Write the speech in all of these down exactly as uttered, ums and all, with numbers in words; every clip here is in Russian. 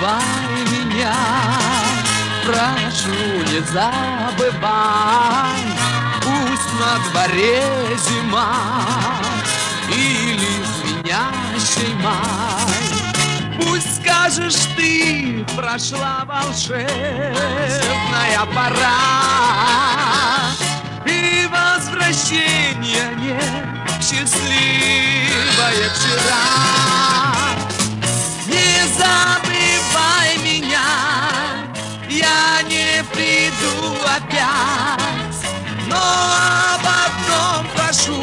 забывай меня, прошу, не забывай. Пусть на дворе зима или звенящий май. Пусть скажешь ты, прошла волшебная пора, и возвращения нет, счастливое вчера. Не забывай меня, я не приду опять, но об одном прошу,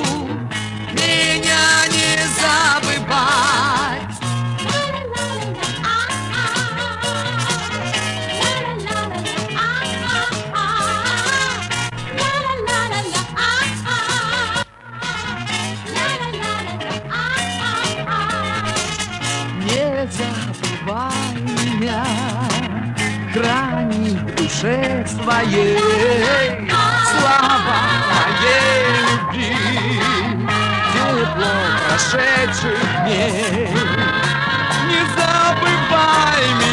меня не забывать. Не забывай меня, храни в душе своей слова моей любви, тепло прошедших дней. Не забывай меня.